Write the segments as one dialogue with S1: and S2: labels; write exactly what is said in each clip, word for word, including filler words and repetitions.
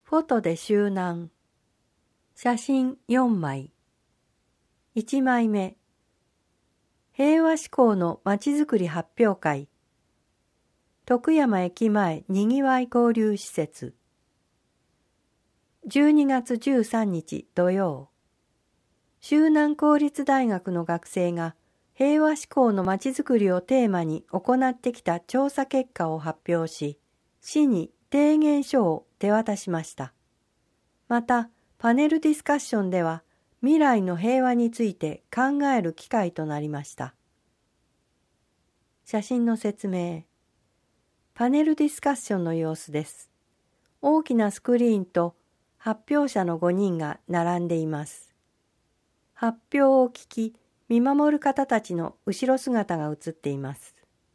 S1: フォトで周南。写真よんまい。いちまいめ。平和志向のまちづくり発表会。徳山駅前にぎわい交流施設。じゅうにがつじゅうさんにち土曜。周南公立大学の学生が平和志向のまちづくりをテーマに行ってきた調査結果を発表し、市に提言書を手渡しました。また、パネルディスカッションでは未来の平和について考える機会となりました。写真の説明。パネルディスカッションの様子です。大きなスクリーンと発表者のごにんが並んでいます。発表を聞き、見守る方たちの後ろ姿が映っています。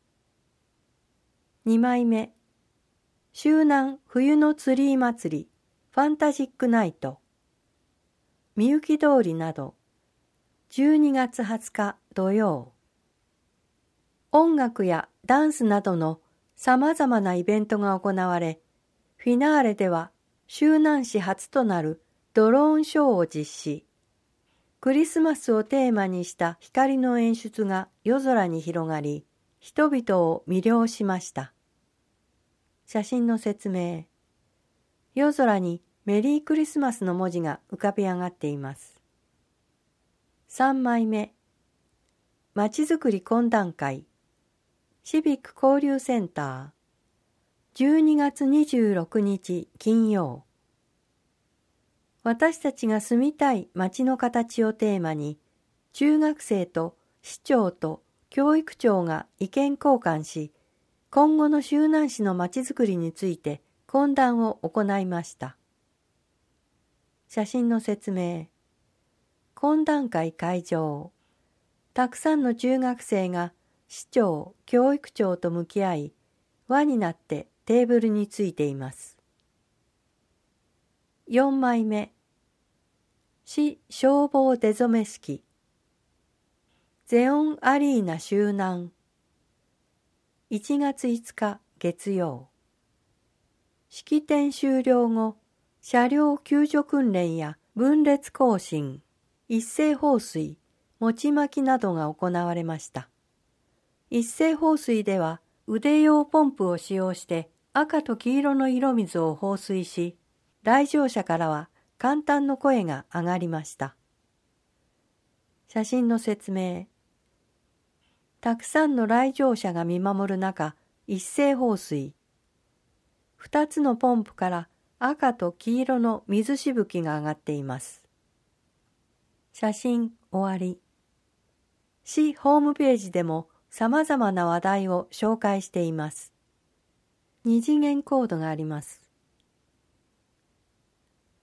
S1: にまいめ。周南冬のツリー祭り、ファンタジックナイト。みゆき通りなど、じゅうにがつはつか土曜。音楽やダンスなどのさまざまなイベントが行われ、フィナーレでは周南市初となるドローンショーを実施。クリスマスをテーマにした光の演出が夜空に広がり、人々を魅了しました。写真の説明。夜空にメリークリスマスの文字が浮かび上がっています。さんまいめ。まちづくり懇談会。シビック交流センター。じゅうにがつにじゅうろくにち金曜。私たちが住みたい街の形をテーマに、中学生と市長と教育長が意見交換し、今後の周南市の街づくりについて懇談を行いました。写真の説明。懇談会会場。たくさんの中学生が市長、教育長と向き合い、輪になってテーブルについています。よんまいめ。市消防出初め式。ゼオンアリーナ周南。いちがついつか月曜。式典終了後、車両救助訓練や分列行進、一斉放水、餅巻きなどが行われました。一斉放水では腕用ポンプを使用して赤と黄色の色水を放水し、来場者からは感嘆の声が上がりました。写真の説明。たくさんの来場者が見守る中、一斉放水。二つのポンプから赤と黄色の水しぶきが上がっています。写真終わり。市ホームページでも様々な話題を紹介しています。二次元コードがあります。